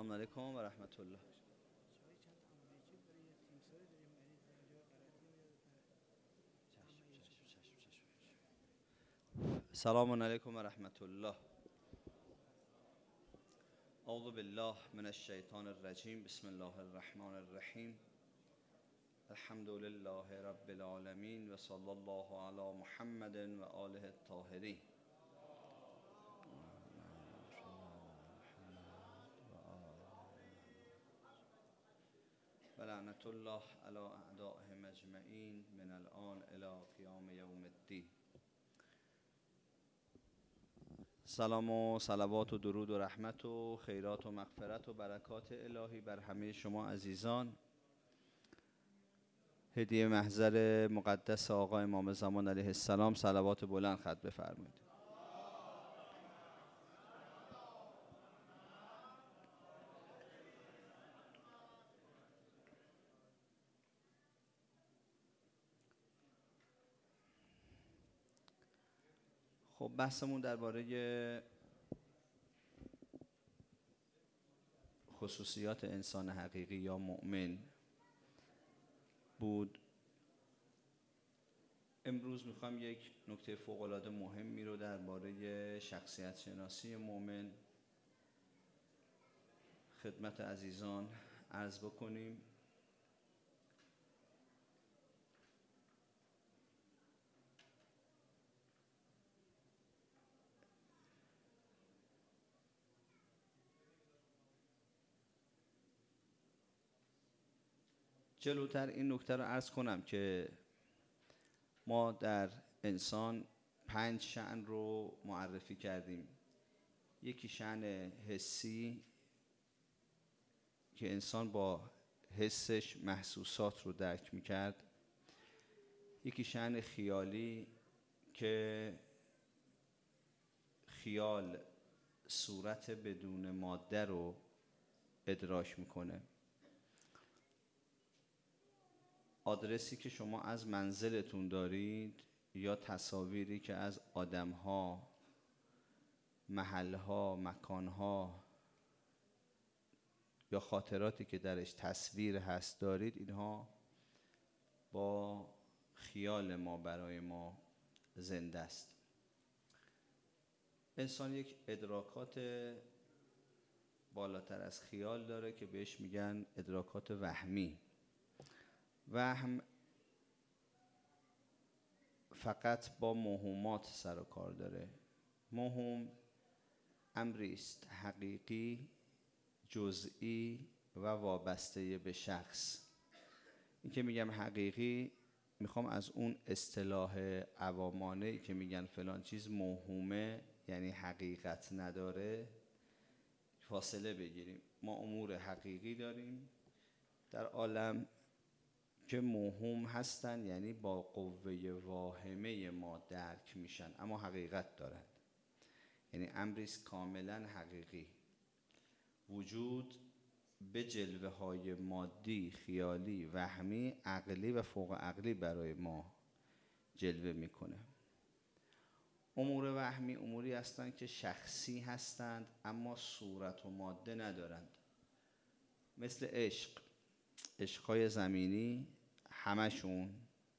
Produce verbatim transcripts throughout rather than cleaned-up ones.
السلام علیکم و رحمت الله. سلام علیکم و رحمت الله. اعوذ بالله من الشیطان الرجیم. بسم الله الرحمن الرحیم. الحمد لله رب العالمین و صلی الله علی محمد و آله الطاهرین. و لعنت الله علی اعدائهم اجمعین من الان الی قیام یوم الدین. سلام و صلوات و درود و رحمت و خیرات و مغفرت و برکات الهی بر همه شما عزیزان. هدیه محضر مقدس آقا امام زمان علیه السلام صلوات بلند خط بفرمایید. خب بحثمون درباره خصوصیات انسان حقیقی یا مؤمن بود. امروز میخوام یک نکته فوق‌العاده مهمی رو درباره شخصیت شناسی مؤمن خدمت عزیزان عرض بکنیم. جلوتر این نکته رو عرض کنم که ما در انسان پنج شأن رو معرفی کردیم. یکی شأن حسی که انسان با حسش محسوسات رو درک میکرد. یکی شأن خیالی که خیال صورت بدون ماده رو ادراک میکنه. آدرسی که شما از منزلتون دارید یا تصاویری که از آدمها، محلها، مکانها یا خاطراتی که درش تصویر هست دارید، اینها با خیال ما برای ما زنده است. انسان یک ادراکات بالاتر از خیال داره که بهش میگن ادراکات وهمی. وهم فقط با موهومات سر و کار داره. موهوم امری است حقیقی، جزئی و وابسته به شخص. این که میگم حقیقی، میخوام از اون اصطلاح عوامانه‌ای که میگن فلان چیز موهومه یعنی حقیقت نداره فاصله بگیریم. ما امور حقیقی داریم در عالم که موهوم هستن، یعنی با قوه واهمه ما درک میشن اما حقیقت دارند. یعنی امریست کاملا حقیقی. وجود به جلوه های مادی، خیالی، وهمی، عقلی و فوق عقلی برای ما جلوه میکنه. امور وهمی اموری هستند که شخصی هستند اما صورت و ماده ندارند. مثل عشق، عشقهای زمینی همشون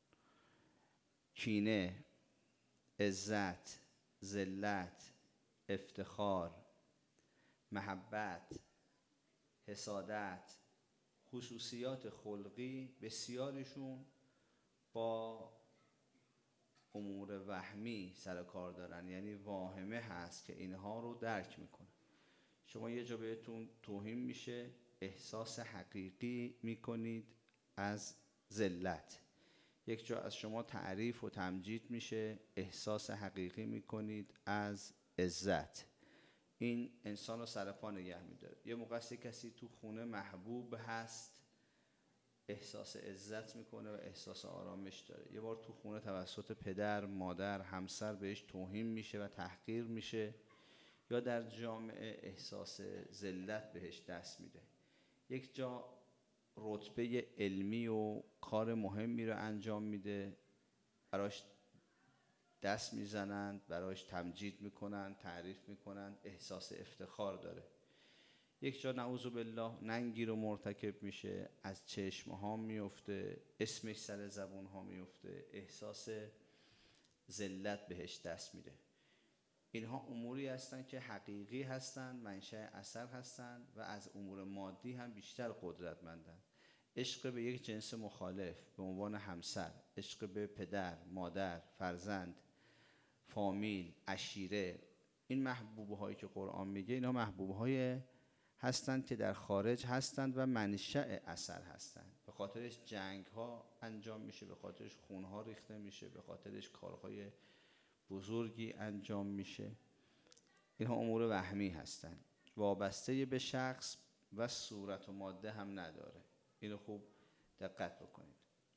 کینه، عزت، ذلت، افتخار، محبت، حسادت، خصوصیات خلقی بسیارشون با امور وهمی سر کار دارن. یعنی واهمه هست که اینها رو درک میکنه. شما یه جا بهتون توهین میشه، احساس حقیقی میکنید از ذلت. یک جا از شما تعریف و تمجید میشه، احساس حقیقی میکنید از عزت. این انسان رو سر پا نگه میداره. یه موقع کسی تو خونه محبوب هست، احساس عزت میکنه و احساس آرامش داره. یه بار تو خونه توسط پدر، مادر، همسر بهش توهین میشه و تحقیر میشه، یا در جامعه احساس ذلت بهش دست میده. یک جا رتبه علمی و کار مهمی رو انجام میده، براش دست میزنند، براش تمجید میکنن، تعریف میکنن، احساس افتخار داره. یک جا نعوذ بالله ننگی رو مرتکب میشه، از چشم ها میفته، اسمش سر زبون ها میفته، احساس ذلت بهش دست میده. اینها اموری هستند که حقیقی هستند، منشأ اثر هستند و از امور مادی هم بیشتر قدرتمندند. عشق به یک جنس مخالف به عنوان همسر، عشق به پدر، مادر، فرزند، فامیل، عشیره، این محبوب هایی که قرآن میگه اینا محبوب های هستند که در خارج هستند و منشأ اثر هستند. به خاطرش جنگ ها انجام میشه، به خاطرش خون ها ریخته میشه، به خاطرش کارهای بزرگی انجام میشه. اینها امور وهمی هستند، وابسته به شخص و صورت و ماده هم نداره. اینو خوب دقت بکنید.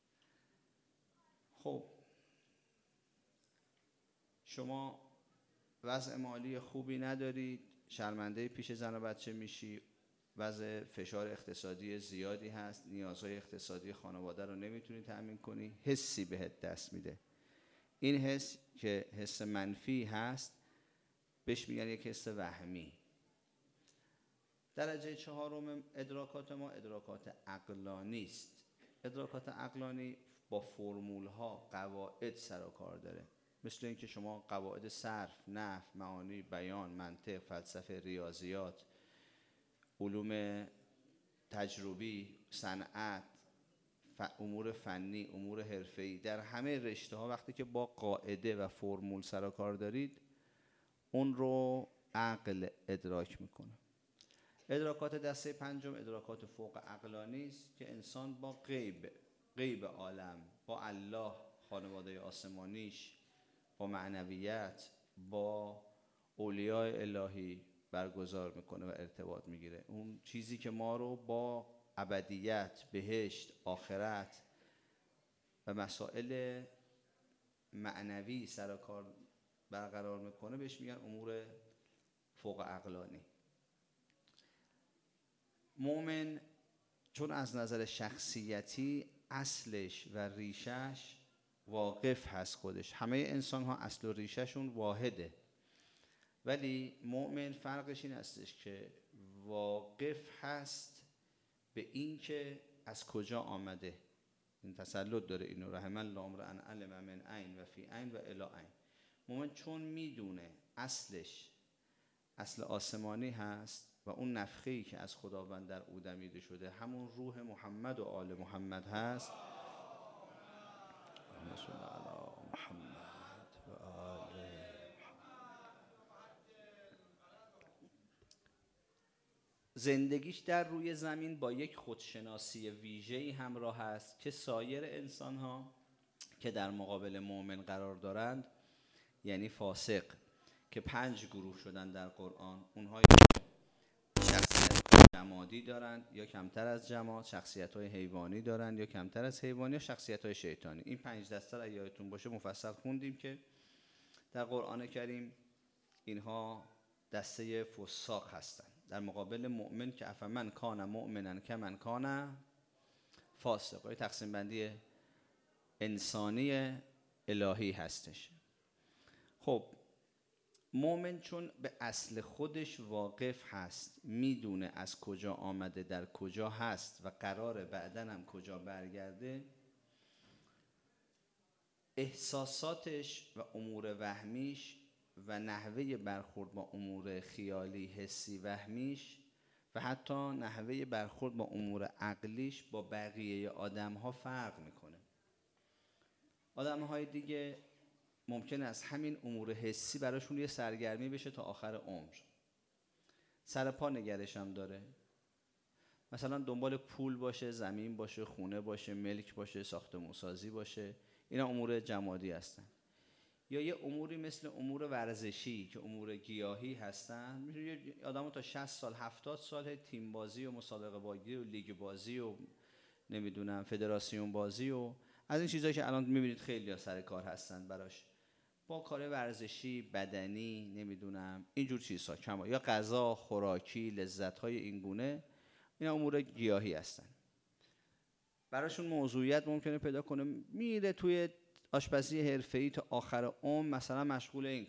خب شما وضع مالی خوبی ندارید، شرمنده پیش زن و بچه میشی، وضع فشار اقتصادی زیادی هست، نیازهای اقتصادی خانواده رو نمیتونی تأمین کنی، حسی بهت دست میده. این حس که حس منفی هست بهش میگن یک حس وهمی. درجه چهارم ادراکات ما ادراکات عقلانی است. ادراکات عقلانی با فرمول ها، قواعد سر و کار داره، مثل اینکه شما قواعد صرف، نحو، معانی، بیان، منطق، فلسفه، ریاضیات، علوم تجربی، صنعت، امور فنی، امور حرفه‌ای، در همه رشته ها وقتی که با قاعده و فرمول سر و کار دارید اون رو عقل ادراک میکنه. ادراکات دسته پنجم ادراکات فوق عقلانی است که انسان با غیب، غیب عالم، با الله، خانواده آسمانیش، با معنویت، با اولیاء الهی برگزار میکنه و ارتباط میگیره. اون چیزی که ما رو با ابدیت، بهشت، آخرت و مسائل معنوی سر و کار برقرار میکنه بهش میگن امور فوق عقلانی. مؤمن چون از نظر شخصیتی اصلش و ریشش واقف هست، خودش همه انسان ها اصل و ریششون واحده، ولی مؤمن فرقش این هستش که واقف هست به این که از کجا آمده. این تسلط داره، اینو رحم الله امرأ علم من عین و فی عین و الی عین. مؤمن چون میدونه اصلش اصل آسمانی هست و اون نفخه‌ای که از خداوند در او دمیده شده همون روح محمد و آل محمد هست. زندگیش در روی زمین با یک خودشناسی ویژه‌ای همراه است که سایر انسان‌ها که در مقابل مؤمن قرار دارند، یعنی فاسق، که پنج گروه شدن در قرآن، اونهایی شخصیت جمادی دارند یا کمتر از جماد، شخصیت‌های حیوانی دارند یا کمتر از حیوانی، یا شخصیت‌های شیطانی. این پنج دسته را یادتون باشه مفصل خوندیم که در قرآن کریم اینها دسته فساق هستند در مقابل مؤمن که افمن کان مؤمنا کمن کان فاسق. تقسیم بندی انسانی الهی هستش. خب مؤمن چون به اصل خودش واقف هست، میدونه از کجا آمده، در کجا هست و قراره بعداً هم کجا برگرده، احساساتش و امور وهمیش و نحوه برخورد با امور خیالی، حسی، وهمیش و حتی نحوه برخورد با امور عقلیش با بقیه آدم‌ها فرق میکنه. آدم‌های دیگه ممکنه از همین امور حسی براشون یه سرگرمی بشه تا آخر عمر. سر پا نگرش هم داره، مثلا دنبال پول باشه، زمین باشه، خونه باشه، ملک باشه، ساختمان‌سازی باشه، اینا امور جمادی هستن. یا یه اموری مثل امور ورزشی که امور گیاهی هستن، میتونه آدمو تا شصت سال هفتاد سال تیم بازی و مسابقه بازی و لیگ بازی و نمیدونم فدراسیون بازی و از این چیزایی که الان میبینید خیلی ها سر کار هستن براش، با کار ورزشی، بدنی، نمیدونم اینجور چیزها، کما یا غذا، خوراکی، لذت‌های این گونه، اینا امور گیاهی هستن. براشون موضوعیت ممکنه پیدا کنه، میره توی آشپزی حرفه‌ای تا آخر عمر مثلا مشغول این کاره.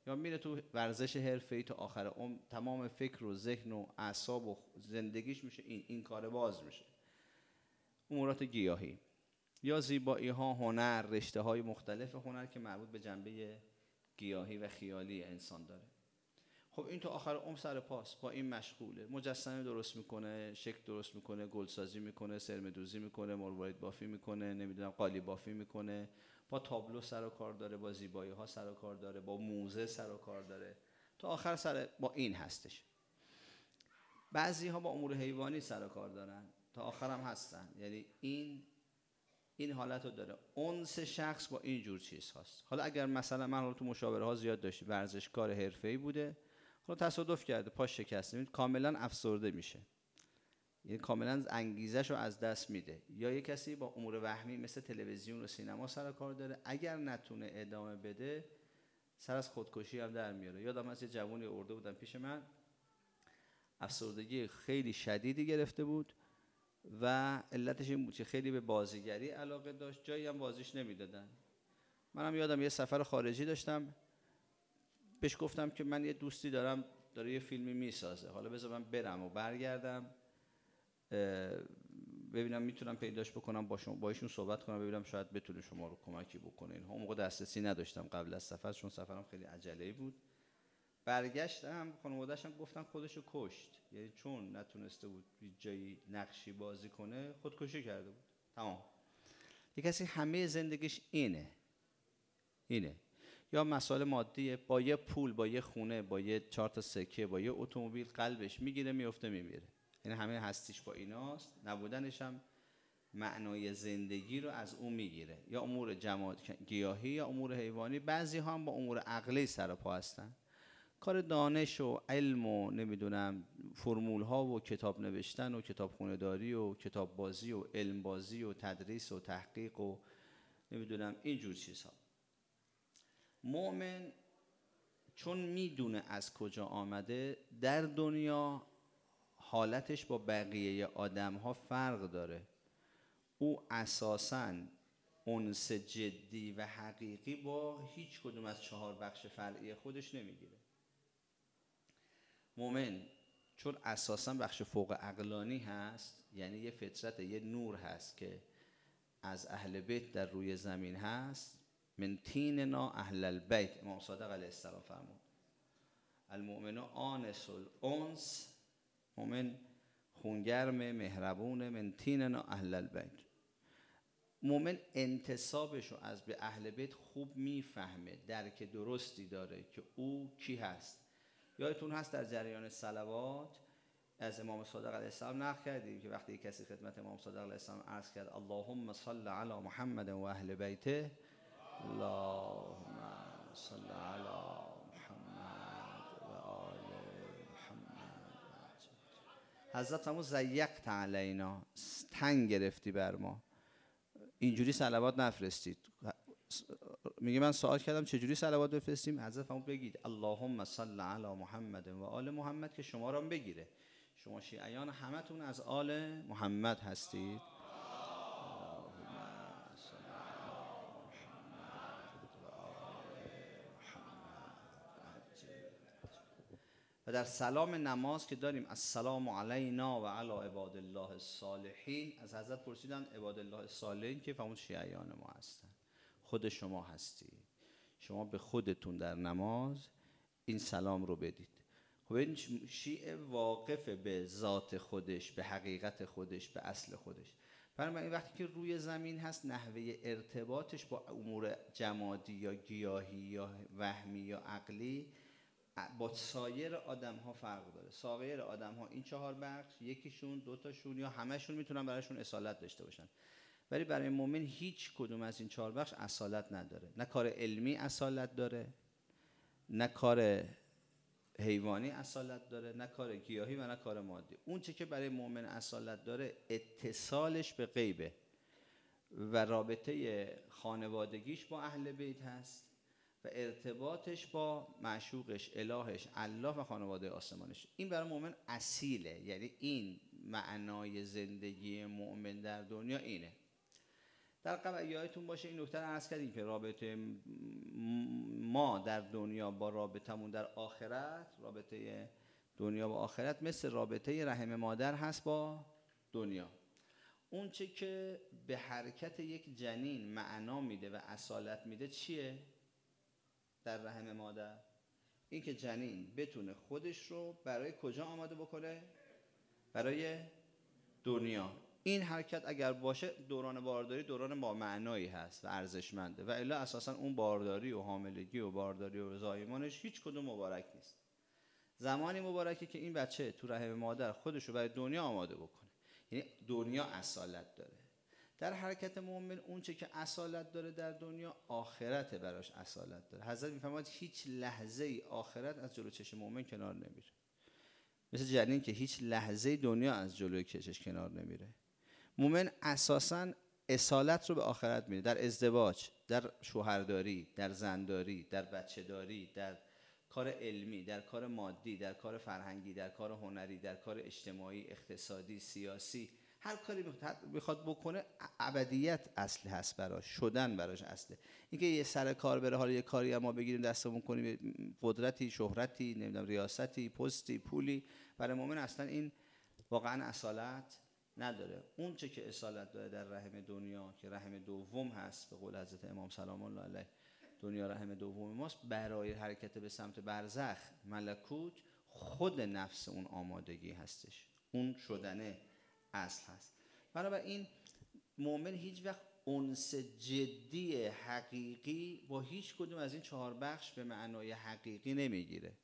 یا میره تو ورزش حرفه‌ای تا آخر عمر، تمام فکر و ذهن و اعصاب و زندگیش میشه این این کار باز میشه. امورات گیاهی یا زیبایی ها، هنر، رشته های مختلف هنر که مربوط به جنبه گیاهی و خیالی انسان داره. خب این تو آخر عمر سر پاس با این مشغوله، مجسمه درست میکنه، شکل درست میکنه، گلسازی میکنه، سرمه‌دوزی میکنه، مروارید بافی میکنه، نمیدونم قالی بافی میکنه، با تابلو سر و کار داره، با زیبایی ها سر و کار داره، با موزه سر و کار داره، تا آخر سر با این هستش. بعضی ها با امور حیوانی سر و کار دارن تا آخر هم هستن، یعنی این این حالت رو داره. انس شخص با این جور چیز هست. حالا اگر مثلا من حالا تو مشاوره ها زیاد داشتی، ورزشکار حرفه‌ای بوده، حالا تصادف کرده پاش شکسته، کاملا افسرده میشه، یعنی کاملا انگیزش رو از دست میده. یا یک کسی با امور وهمی مثل تلویزیون و سینما سر و کار داره، اگر نتونه ادامه بده سر از خودکشی هم در میاره. یادم هست یه جوونی ارده بودن پیش من، افسردگی خیلی شدیدی گرفته بود و علتش این بود که خیلی به بازیگری علاقه داشت، جایی هم بازیش نمیدادن. منم یادم یه سفر خارجی داشتم، بهش گفتم که من یه دوستی دارم داره یه فیلمی میسازه، حالا بذار من برم و برگردم ببینم میتونم پیداش بکنم، با شما با ایشون صحبت کنم ببینم شاید بتونه شما رو کمکی بکنه. اینها اون موقع دسترسی نداشتم قبل از سفر، چون سفرم خیلی عجله‌ای بود. برگشتم خانواده‌اش هم گفتن خودشو کشت، یعنی چون نتونسته بود جایی نقشی بازی کنه خودکشی کرده بود. تمام. یک کسی همه زندگیش اینه اینه یا مسائل مادیه، با یه پول، با یه خونه، با یه چهار تا سکه، با یه اتومبیل قلبش میگیره میفته میمیره، یعنی همه هستیش با ایناست، نبودنش هم معنای زندگی رو از اون میگیره. یا امور جماد گیاهی یا امور حیوانی. بعضی ها هم با امور عقلی سر و پا هستن، کار دانش و علم و نمیدونم فرمول ها و کتاب نوشتن و کتاب خونداری و کتاب بازی و علم بازی و تدریس و تحقیق و نمیدونم اینجور چیزها. مؤمن چون میدونه از کجا آمده، در دنیا حالتش با بقیه آدم ها فرق داره. او اساساً انس جدی و حقیقی با هیچ کدوم از چهار بخش فرعی خودش نمیگیره. مؤمن چون اساساً بخش فوق عقلانی هست، یعنی یه فطرت، یه نور هست که از اهل بیت در روی زمین هست. من تیننا اهل البیت، امام صادق علیه السلام فرمود المؤمن آنس الانس، مؤمن خونگرم مهربون، من تیننا اهل البیت. مؤمن انتسابشو از به اهل بیت خوب میفهمه، درک درستی داره که او کی هست. یادتون هست در جریان صلوات از امام صادق علیه السلام نقل کردیم که وقتی کسی خدمت امام صادق علیه السلام عرض کرد اللهم صل علی محمد و اهل بیته، اللهم صل علی محمد و آل محمد، حضرت فرمود ضیقت علینا، تنگ گرفتی بر ما، اینجوری صلوات نفرستید. میگه من سوال کردم چجوری صلوات بفرستیم؟ حضرت فرمود بگید اللهم صل علی محمد و آل محمد، که شما را هم بگیره. شما شیعیان همتون از آل محمد هستید. و در سلام نماز که داریم السلام علینا و علی عباد الله الصالحین، از حضرت پرسیدن عباد الله الصالحین که فرمود شیعیان ما هستن، خود شما هستی، شما به خودتون در نماز این سلام رو بدید. خب این شیعه واقف به ذات خودش، به حقیقت خودش، به اصل خودش. برای این وقتی که روی زمین هست نحوه ارتباطش با امور جمادی یا گیاهی یا وهمی یا عقلی با سایر آدم ها فرق داره. سایر آدم ها این چهار بخش، یکیشون، دوتاشون یا همشون میتونن برایشون اصالت داشته باشن، ولی برای مؤمن هیچ کدوم از این چهار بخش اصالت نداره. نه کار علمی اصالت داره، نه کار حیوانی اصالت داره، نه کار گیاهی و نه کار مادی. اون چه که برای مؤمن اصالت داره اتصالش به غیبه و رابطه خانوادگیش با اهل بیت هست و ارتباطش با معشوقش، الهش، الله و خانواده آسمانش. این برای مؤمن اصیله، یعنی این معنای زندگی مؤمن در دنیا اینه. در قبل یادتون باشه این نکته رو عرض کردیم که رابطه ما در دنیا با رابطمون در آخرت، رابطه دنیا با آخرت مثل رابطه رحم مادر هست با دنیا. اون چه که به حرکت یک جنین معنا میده و اصالت میده چیه؟ در رحم مادر این که جنین بتونه خودش رو برای کجا آماده بکنه؟ برای دنیا. این حرکت اگر باشه دوران بارداری دوران با معنایی هست و ارزشمنده، و الا اساسا اون بارداری و حاملگی و بارداری و زایمانش هیچ کدوم مبارک نیست. زمانی مبارکی که این بچه تو رحم مادر خودش رو برای دنیا آماده بکنه، یعنی دنیا اصالت داره. در حرکت مومن اون چه که اصالت داره در دنیا، آخرت براش اصالت داره. حضرت میفرماید هیچ لحظه ای آخرت از جلو چشم مومن کنار نمیره، مثل جنین که هیچ لحظه دنیا از جلوی چشش کنار نمیره. مومن اساساً اصالت رو به آخرت میده، در ازدواج، در شوهرداری، در زنداری، در بچه‌داری، در کار علمی، در کار مادی، در کار فرهنگی، در کار هنری، در کار اجتماعی، اقتصادی، سیاسی، هر کاری بخواد بکنه ابدیت اصل هست براش، شدن براش اصله. اینکه یه سر کار بره، حالا یه کاری ما بگیریم دستمون کنیم، قدرتی، شهرتی، نمیدونم ریاستی، پستی، پولی، برای مومن اصلا این واقعا اصالت نداره. اون چه که اصالت داره در رحم دنیا که رحم دوم هست، به قول حضرت امام سلام الله علیه دنیا رحم دوم ماست، برای حرکت به سمت برزخ ملکوت خود نفس اون آمادگی هستش، اون شدنه اصل هست. بنابراین مؤمن هیچ وقت انس جدی حقیقی با هیچ کدوم از این چهار بخش به معنای حقیقی نمیگیره.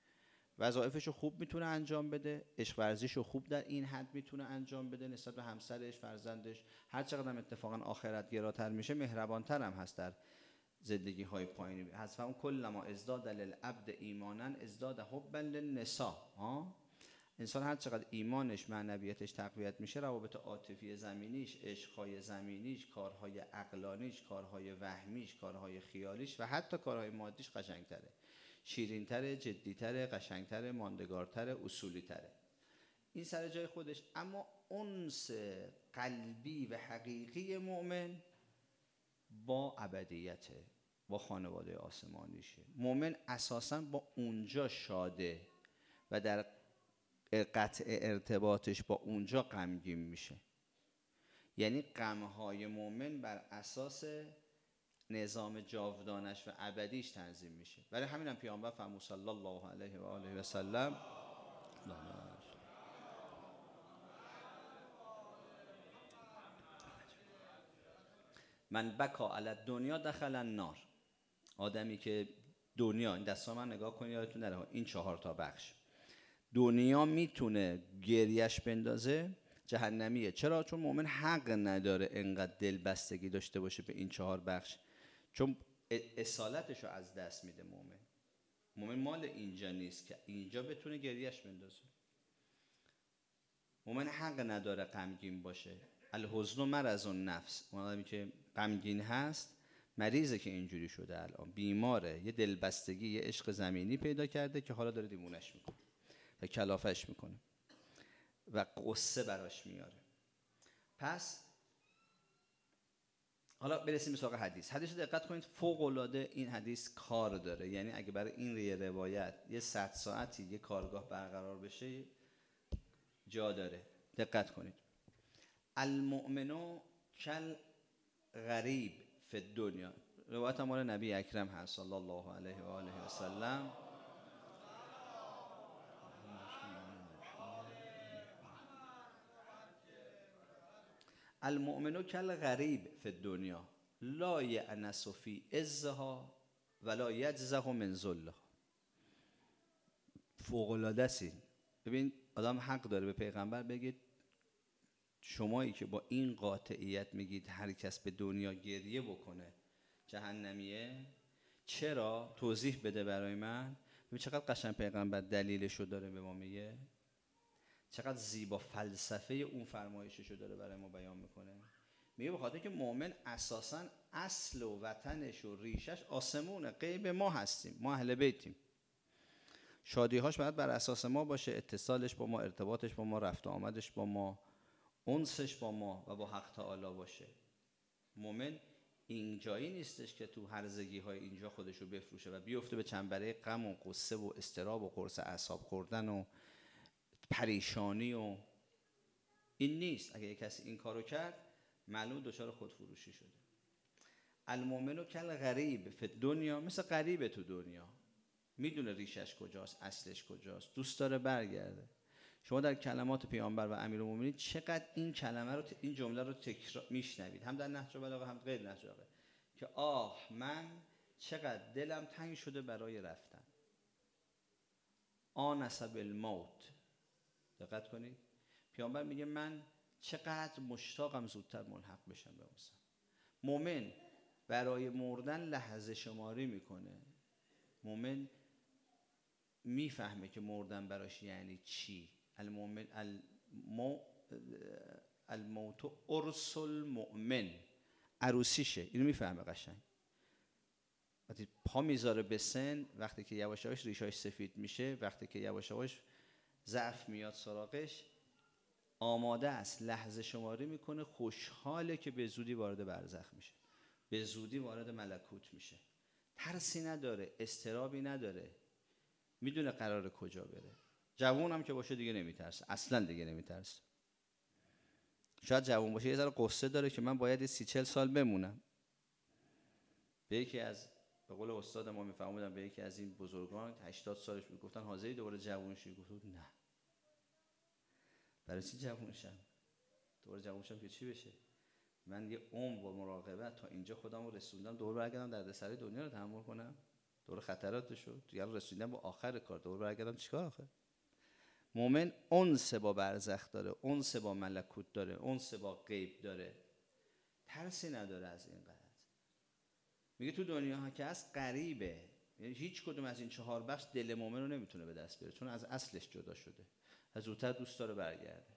وظایفشو خوب میتونه انجام بده، عشق ورزیشو خوب در این حد میتونه انجام بده نسبت به همسرش، فرزندش، هر چقدر هم اتفاقا آخرت گراتر میشه مهربانتر هم هست در زندگی های پایینی. حذفم کل ما ازداد للعبد ایمانا ازداد حبا للنساء. ها انسان هر چقدر ایمانش، معنویتش تقویت میشه، روابط عاطفی زمینیش، عشقهای زمینیش، کارهای عقلانیش، کارهای وهمیش، کارهای خیالیش و حتی کارهای مادیش قشنگتره، شیرین‌تره، جدی‌تره، قشنگتره، ماندگارتره، اصولی‌تره. این سر جای خودش. اما انس قلبی و حقیقی مؤمن با ابدیته، با خانواده آسمانیشه. مؤمن اساساً با اونجا شاده و در قطع ارتباطش با اونجا غمگین میشه. یعنی غم‌های مؤمن بر اساس نظام جاودانش و ابدیش تنظیم میشه. برای همین هم پیامبر فرمود صلی الله علیه و آله و سلم من بکا علی الدنیا دخل النار. آدمی که دنیا، این دستا من نگاه کنید یادتون نره، این چهار تا بخش دنیا میتونه گریش بندازه، جهنمیه. چرا؟ چون مؤمن حق نداره انقدر دلبستگی داشته باشه به این چهار بخش، چون اصالتش رو از دست میده. مؤمن مؤمن مال اینجا نیست که اینجا بتونه گریش بندازه. مؤمن حق نداره غمگین باشه. الحزن مرض النفس. اون آدمی که غمگین هست مریضه که اینجوری شده، الان بیماره، یه دلبستگی، یه عشق زمینی پیدا کرده که حالا داره دیوونش میکنه و کلافش میکنه و قصه براش میاره. پس حالا برسیم به سراغ حدیث. حدیث رو دقت کنید، فوق العاده این حدیث کار داره. یعنی اگه برای این یه روایت یه صد ساعتی یه کارگاه برقرار بشه جا داره. دقت کنید. المؤمن کل غریب فی الدنیا. روایت مال نبی اکرم هست صلی الله علیه و آله و سلم. المؤمن کل غریب فی الدنیا لا یأنس فی عزها ولا یجزع من ذلها. فوق العاده است. ببین آدم حق داره به پیغمبر بگید شمایی که با این قاطعیت میگید هر کس به دنیا گریه بکنه جهنمیه، چرا؟ توضیح بده برای من. ببین چقدر قشنگ پیغمبر دلیلشو داره به ما میگه، چقدر زیبا فلسفه اون فرمایششو داره برای ما بیان میکنه. میگه به خاطر که مؤمن اساساً اصل و وطنش و ریشش آسمونه، غیب ما هستیم، ما اهل بیتیم. شادیهاش باید بر اساس ما باشه، اتصالش با ما، ارتباطش با ما، رفت و آمدش با ما، انسش با ما و با حق تعالی باشه. مومن اینجایی نیستش که تو هرزگی های اینجا خودش رو بفروشه و بیفته به چنبره غم و قصه و اضطراب و قرص اعصاب خوردن و پریشانی و این نیست. اگه یک کسی این کارو کرد معلوم دچار خودفروشی شده. المؤمن کل غریب فی دنیا، مثل غریبه تو دنیا، میدونه ریشش کجاست، اصلش کجاست، دوست داره برگرده. شما در کلمات پیامبر و امیرالمومنین چقدر این کلمه رو، این جمله رو تکرار میشنوید، هم در نهج البلاغه هم غیر نهج البلاغه، که آه من چقدر دلم تنگ شده برای رفتن. آنس بالموت. دقت کنید، پیامبر میگه من چقدر مشتاقم زودتر ملحق بشم به موسی. مومن برای مردن لحظه شماری میکنه. مومن میفهمه که مردن براش یعنی چی. المومن المو الموت عرس المؤمن، عروسیشه، اینو میفهمه قشنگ. وقتی پا میذاره به سن، وقتی که یواش یواش ریشاش سفید میشه، وقتی که یواش یواش ضعف میاد سراغش، آماده است، لحظه شماری میکنه، خوشحاله که به زودی وارد برزخ میشه، به زودی وارد ملکوت میشه. ترسی نداره، اضطرابی نداره، میدونه قراره کجا بره. جوون هم که باشه دیگه نمیترسه، اصلا دیگه نمیترسه. شاید جوون باشه یه ذره قصه داره که من باید سی چل سال بمونم. به یکی از، به قول استاد ما میفهمودن، به یکی از این بزرگان هشتاد سالش بود، گفتن حاضری دوباره جوون شی؟ گفت نه. برای چی جوون شم؟ دوباره جوون شم که چی بشه؟ من یه عمر با مراقبت تا اینجا خودم رو رسوندم، دوباره برگردم دردسر دنیا رو تحمل کنم، دوباره خطراتشو دیگه رسوندم با آخر کار، دوباره برگردم چیکار آخه؟ مومن انس با برزخ داره، انس با ملکوت داره، انس با غیب داره، ترسی نداره از این قضیه. میگه تو دنیا ها که هست غریبه، یعنی هیچ کدوم از این چهار بخش دل مومن رو نمیتونه به دست بیاره، چون از اصلش جدا شده. از زودتر دوست داره برگرده،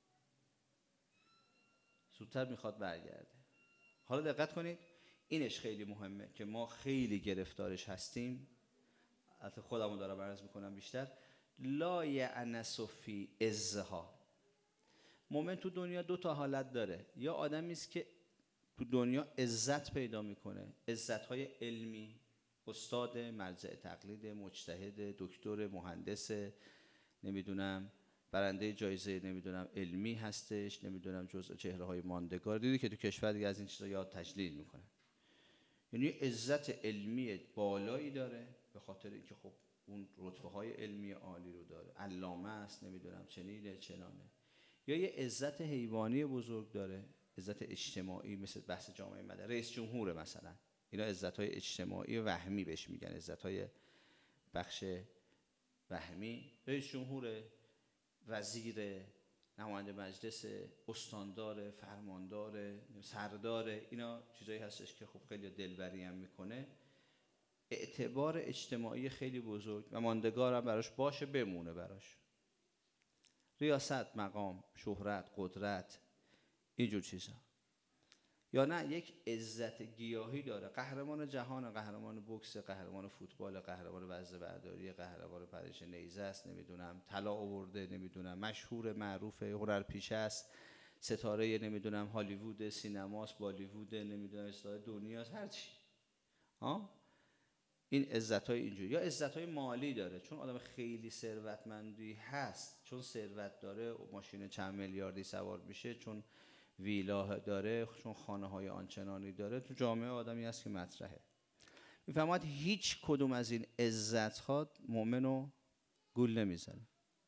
زودتر میخواد برگرده. حالا دقت کنید، اینش خیلی مهمه که ما خیلی گرفتارش هستیم. البته خودمو دارم عرض میکنم بیشتر. لا یعنس فی عزها. مومن تو دنیا دو تا حالت داره. یا آدمی است که تو دنیا عزت پیدا میکنه، عزت‌های علمی، استاد، مرجع تقلید، مجتهد، دکتر، مهندس، نمیدونم برنده جایزه نمیدونم علمی هستش، نمیدونم جزء چهره‌های ماندگار. دیدی که تو کشور دیگه از این چیزا یاد تجلیل میکنه. یعنی عزت علمی بالایی داره به خاطر اینکه خب اون رتبه‌های علمی عالی رو داره، علامه است، نمیدونم چنینه چنانه. یا یه عزت حیوانی بزرگ داره، عزت اجتماعی، مثل بحث جامعه مدنی، رئیس جمهور مثلا. اینا عزت‌های اجتماعی وهمی بهش میگن، عزت‌های بخش وهمی. رئیس جمهور، وزیر، نماینده مجلس، استاندار، فرماندار، سردار، اینا چیزایی هستش که خب خیلی دلبری هم میکنه. اعتبار اجتماعی خیلی بزرگ و ماندگار هم براش باشه، بمونه براش. ریاست، مقام، شهرت، قدرت، اینجور چیزا. یا نه یک عزت گیاهی داره، قهرمان جهان، قهرمان بوکس، قهرمان فوتبال، قهرمان وزنه برداری، قهرمان پرش نیزه است، نمیدونم طلا آورده، نمیدونم مشهور، معروف، هنرپیشه است، ستاره نمیدونم هالیوود، سینماست، بالیوود، نمیدونم استاد دنیاست، هر چی. ها؟ این عزت‌های اینجوری. یا عزت‌های مالی داره، چون آدم خیلی ثروتمندی هست، چون ثروت داره، ماشین چند میلیاردی سوار میشه، چون ویلا داره، چون خانه‌های آنچنانی داره، تو جامعه آدمی هست که مطرحه. میفهمید هیچ کدوم از این عزت‌ها مؤمنو گول نمیزنه.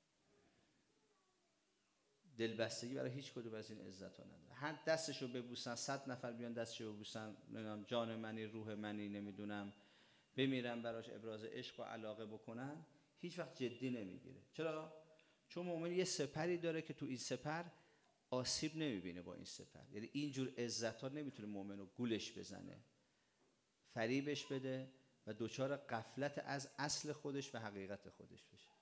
دلبستگی برای هیچ کدوم از این عزت‌ها نداره. هر دستشو ببوسن، صد نفر بیان دستشو ببوسن، نمیدونم جان منی، روح منی، نمیدونم بمیرن براش، ابراز عشق و علاقه بکنن، هیچ وقت جدی نمیگیره. چرا؟ چون مؤمن یه سپری داره که تو این سپر آسیب نمیبینه با این سپر. یعنی اینجور عزت‌ها نمیتونه مؤمنو گولش بزنه، فریبش بده و دوچار غفلت از اصل خودش و حقیقت خودش بشه.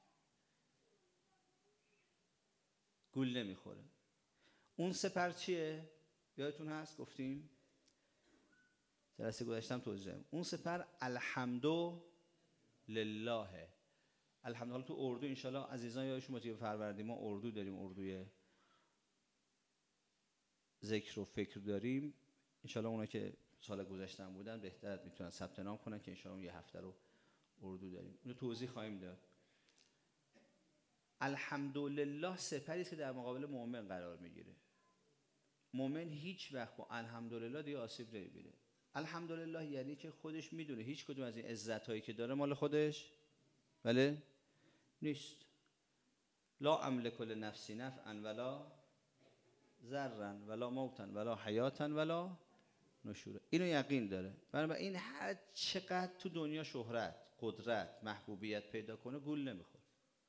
گول نمیخوره. اون سپر چیه؟ یادتون هست گفتیم جلسه گذاشتم توضیح. اون سپر الحمدو لله. الحمدلله تو اردو انشالله عزیزان یادشون باشه فروردین ما اردو داریم، اردوی ذکر و فکر داریم. انشالله اونا که سال گذشتن بودن بهتر میتونن ثبت نام کنن که انشالله یه هفته رو اردو داریم. اینو توضیح خواهیم داد. الحمدلله سپری است که در مقابل مؤمن قرار میگیره. مؤمن هیچ وقت با الحمدلله دیگه آسیب نمیبینه. الحمدلله یعنی که خودش میدونه هیچ کدوم از این عزت‌هایی که داره مال خودش بله نیست. لا املک لنفسی نفعا ولا ضرا ولا موتا ولا حیاتا ولا نشورا. اینو یقین داره. بنابراین هر چقدر تو دنیا شهرت، قدرت، محبوبیت پیدا کنه گول نمیخوره.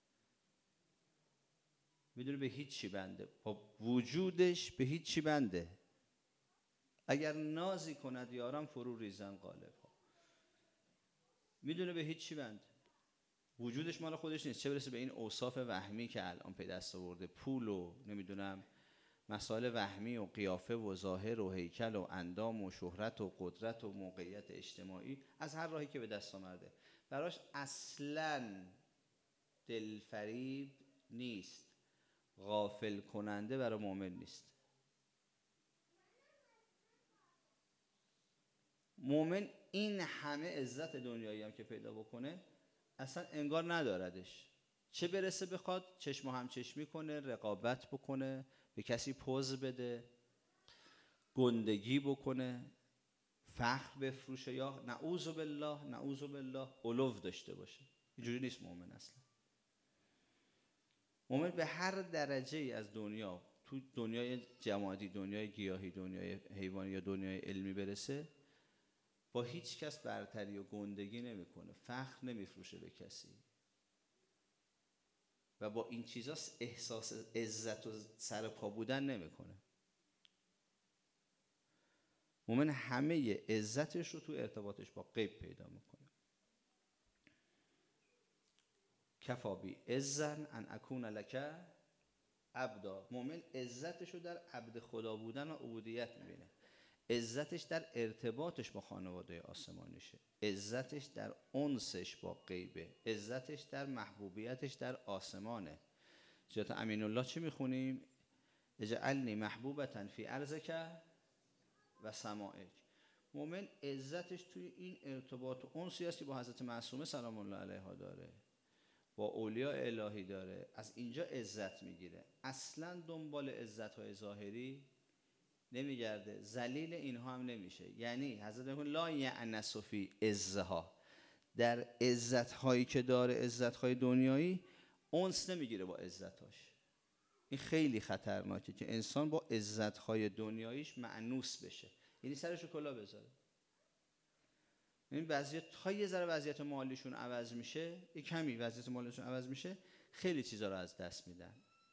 میدونه به هیچ چی بنده، با وجودش به هیچ چی بنده. اگر نازی کند یارم فرو ریزن غالب ها. میدونه به هیچ چی بنده. وجودش مال خودش نیست، چه برسه به این اوصاف وهمی که الان پی دست آورده، پول و نمیدونم مسائل وهمی و قیافه و ظاهر و هیکل و اندام و شهرت و قدرت و موقعیت اجتماعی از هر راهی که به دست آورده. براش اصلاً دلفریب نیست، غافل کننده برای مؤمن نیست. مؤمن این همه عزت دنیایی هم که پیدا بکنه اصلا انگار نداردش، چه برسه بخواد چشم و همچشمی کنه، رقابت بکنه، به کسی پوز بده، گندگی بکنه، فخر بفروشه یا نعوذ بالله نعوذ بالله علو داشته باشه. اینجوری نیست مؤمن اصلا. مؤمن به هر درجه از دنیا، تو دنیای جمادی، دنیای گیاهی، دنیای حیوانی یا دنیای علمی برسه، با هیچ کس برتری و گندگی نمیکنه، فخر نمیفروشه به کسی و با این چیزا احساس عزت و سر پا بودن نمیکنه. مؤمن همه عزتش رو تو ارتباطش با غیب پیدا میکنه. کفا بی عزن ان اکون لک عبدا. مؤمن عزتش رو در عبد خدا بودن و عبودیت میبینه. عزتش در ارتباطش با خانواده آسمانیشه، عزتش در انسش با غیبه، عزتش در محبوبیتش در آسمانه. جهت امین الله چی میخونیم؟ اجعلنی محبوبتا فی ارضک و سمائک. مؤمن عزتش توی این ارتباط و انسی است که با حضرت معصومه سلام الله علیها داره، با اولیاء الهی داره، از اینجا عزت میگیره. اصلا دنبال عزت‌های ظاهری نمیگرده، ذلیل اینها هم نمیشه. یعنی حضرت میگه لا یعنس فی عزها، در عزت‌هایی که داره، عزت‌های دنیایی، انس نمیگیره با عزت‌هاش. این خیلی خطرناکه که انسان با عزت‌های دنیاییش مأنوس بشه، یعنی سرشو کلا بذاره. این وضعیت تا یه ذره وضعیت مالیشون عوض میشه، یه کمی وضعیت مالیشون عوض میشه، خیلی چیزا رو از دست میدن.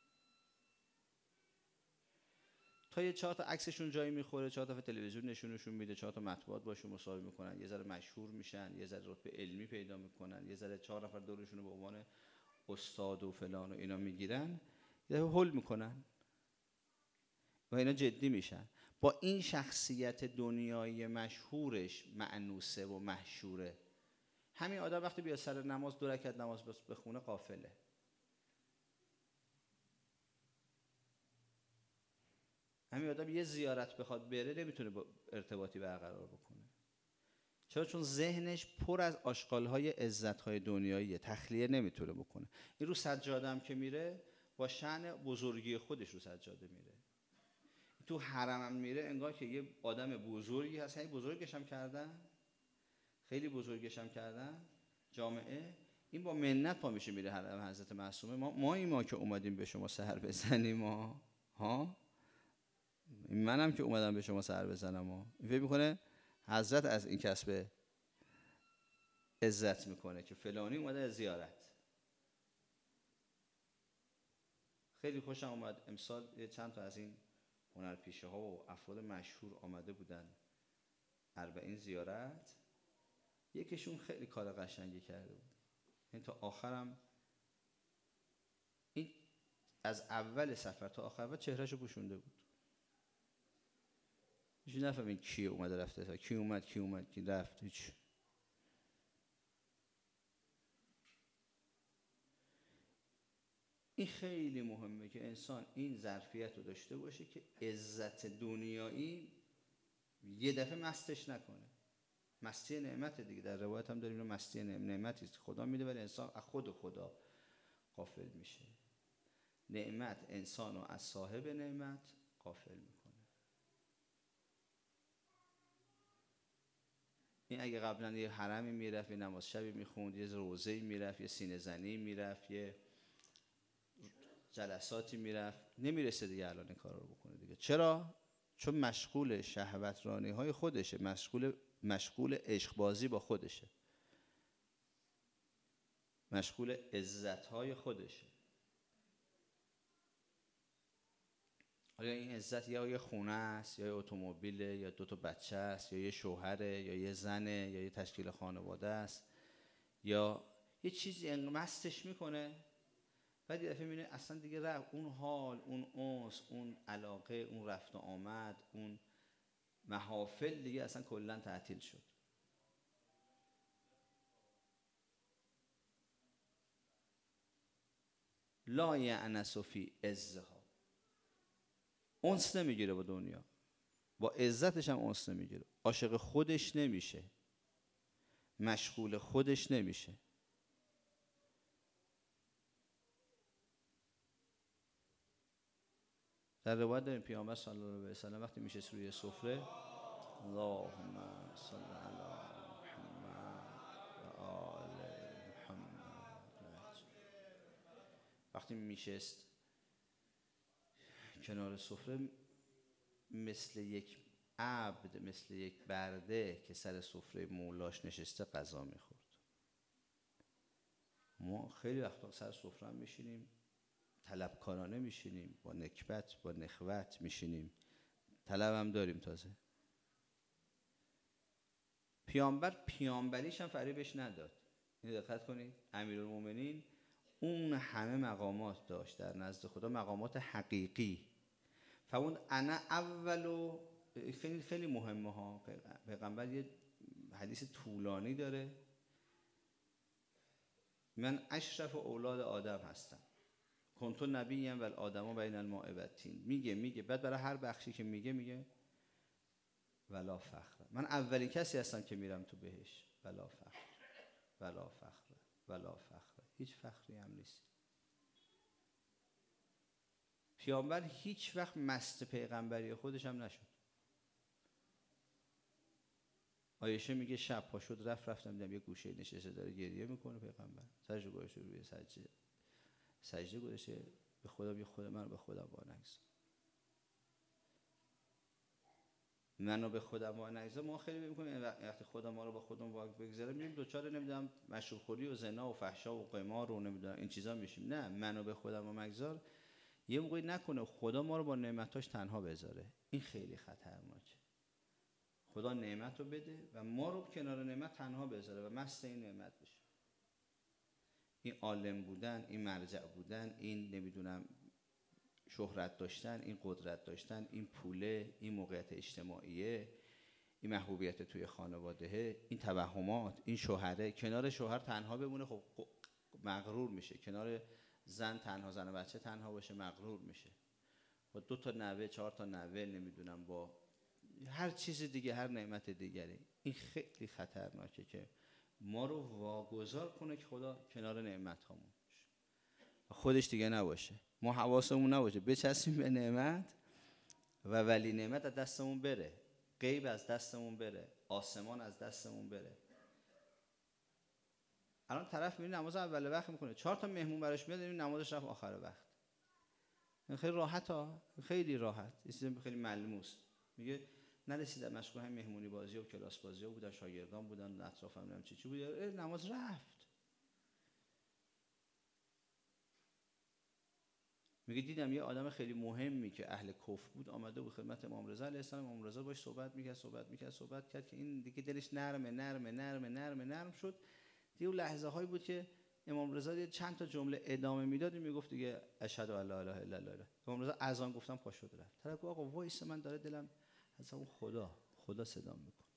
تا یه چهار تا عکسشون جایی میخوره، چهار تا تلویزیون نشونشون میده، چهار تا مطبوعات باشون مصاحبه میکنن، یه ذره مشهور میشن، یه ذره رتبه علمی پیدا میکنن، یه ذره چهار نفر دورشون رو به عنوان استاد و فلان و اینا میگیرن، یه هول میکنن و اینا جدی میشن. با این شخصیت دنیایی مشهورش مأنوسه و محشوره. همین آدم وقتی بیا سر نماز دو رکعت نماز بخونه غافله. همین آدم یه زیارت بخواد بره نمیتونه با ارتباطی برقرار بکنه. چرا؟ چون ذهنش پر از آشغال‌های عزت‌های دنیاییه، تخلیه نمیتونه بکنه. این رو سجاده هم که میره با شأن بزرگی خودش رو سجاده میره. تو حرم هم میره انگار که یه آدم بزرگی هست، خیلی بزرگش هم کردن، خیلی بزرگش هم کردن جامعه. این با منت پا میشه میره حرم حضرت معصومه. ما ما این ما که اومدیم به شما سر بزنیم ما ها، این منم که اومدم به شما سر بزنم ها. این فکر میکنه حضرت از این کسب عزت میکنه که فلانی اومده از زیارت. خیلی خوشم اومد امسال چند تا از این هنرپیشه ها و افراد مشهور آمده بودن اربعین زیارت. یکیشون خیلی کار قشنگی کرده بود، این تا آخرم، این از اول سفر تا آخر و چهرهشو پوشونده بود. هیچ نفهمید کی اومده رفته، کی اومد کی اومد کی رفت. هیچ. این خیلی مهمه که انسان این ظرفیت رو داشته باشه که عزت دنیایی یه دفعه مستش نکنه. مستی نعمت دیگه، در روایت هم داریم مستی نعمتی است خدا میده ولی انسان از خود خدا غافل میشه. نعمت انسانو از صاحب نعمت غافل میکنه. این اگه قبلا یه حرمی میرفت، یه نماز شبی میخوند، یه روزه‌ای میرفت، یه سینه زنی میرفت، یه جلساتی میرفت، نمیرسه دیگه الان این کارا رو بکنه دیگه. چرا؟ چون مشغول شهوت رانی های خودشه، مشغول مشغول عشق بازی با خودشه، مشغول عزت های خودشه. آیا این عزت یا یه خونه است، یا یه اتومبیل، یا دو تا بچه است، یا یه شوهره، یا یه زنه، یا یه تشکیل خانواده است، یا یه چیزی مستش میکنه بعد یه دفعه میبینه اصلا دیگه رفت اون حال، اون انس، اون علاقه، اون رفت و آمد، اون محافل دیگه اصلا کلا تعطیل شد. لا یعنس فی عزها، انس نمیگیره با دنیا، با عزتش هم انس نمیگیره، عاشق خودش نمیشه، مشغول خودش نمیشه. در روایت داریم پیامبر صلی الله علیه و سلم وقتی میشه روی سفره، اللهم صل علی محمد و آل محمد، وقتی میشست کنار سفره مثل یک عبد، مثل یک برده که سر سفره مولاش نشسته غذا میخورد. ما خیلی وقتا سر سفره میشینیم طلبکارانه میشینیم، با نکبت با نخوت میشینیم، طلب هم داریم. تازه پیامبر پیامبریش هم فریبش نداد. این دقت کنید، امیرالمومنین اون همه مقامات داشت در نزد خدا، مقامات حقیقی. فاون انا اولو خیلی خیلی مهمه ها. پیغمبر یه حدیث طولانی داره، من اشرف اولاد آدم هستم، کنت نبی ام و الآدم بین الماء و الطین. میگه میگه بعد برای هر بخشی که میگه میگه ولا فخر، من اولین کسی هستم که میرم تو بهشت، ولا فخر ولا فخر ولا فخر، هیچ فخری هم نیست. پیامبر هیچ وقت مست پیغمبری خودش هم نشد. عایشه میگه شب پا شد رفت رفتم دیدم یه گوشه نشسته داره گریه میکنه، پیغمبر سرش گذاشته روی سجده، سجده گذاشته به خدا، بی خود من به خودم وانگذار، منو به خودم وانگذار. ما خیلی میگیم وقتی خدا ما رو با خودمون واگذاره میریم دوچار نمیدونم مشروب خوری و زنا و فحشا و قمار و نمیدونم این چیزا میشیم. نه، منو به خودم وانگذار یه موقعی نکنه خدا ما رو با نعمتاش تنها بذاره. این خیلی خطرناکه. خدا نعمت رو بده و ما رو کنار نعمت تنها بذاره و مست این نعمت بشه. این عالم بودن، این مرجع بودن، این نمیدونم شهرت داشتن، این قدرت داشتن، این پوله، این موقعیت اجتماعیه، این محبوبیت توی خانواده، این توهمات، این شوهره، کنار شوهر تنها بمونه خب مغرور میشه، کنار زن تنها، زن و بچه تنها باشه مغرور میشه، با دو تا نوه، چهار تا نوه، نمیدونم با هر چیز دیگه، هر نعمت دیگری. این خیلی خطرناکه که ما رو واگذار کنه که خدا کنار نعمت هامون باشه، خودش دیگه نباشه، ما حواسمون نباشه، بچسبیم به نعمت و ولی نعمت از دستمون بره، غیب از دستمون بره، آسمان از دستمون بره. الان طرف میره نماز اول وقت میکنه، چهار تا مهمون براش میاد، این نمازش رفت آخر وقت. این خیلی راحت ها، خیلی راحت، این چیز خیلی ملموس. میگه نرسیدم، مشغول هم مهمونی بازی و کلاس بازی ها بودن، شاگردان بودن، اطرافم نمیدونم چی چی بود، نماز رفت. میگه دیدم یه آدم خیلی مهمی که اهل کفر بود آمده بود خدمت امام رضا علیه السلام، امام رضا باش صحبت میکرد صحبت میکرد صحبت کرد که این دیگه دلش نرمه نرمه نرمه نرمه نرم شد. دیگه لحظه هایی بود که امام رضا چند تا جمله ادامه میداد، میگفت دیگه اشهد ان لا اله الا الله. امام رضا اذان گفتن پا شد رفت. طرف گفت آقا وایس، من داره دلم از اون خدا خدا صدا میکنه.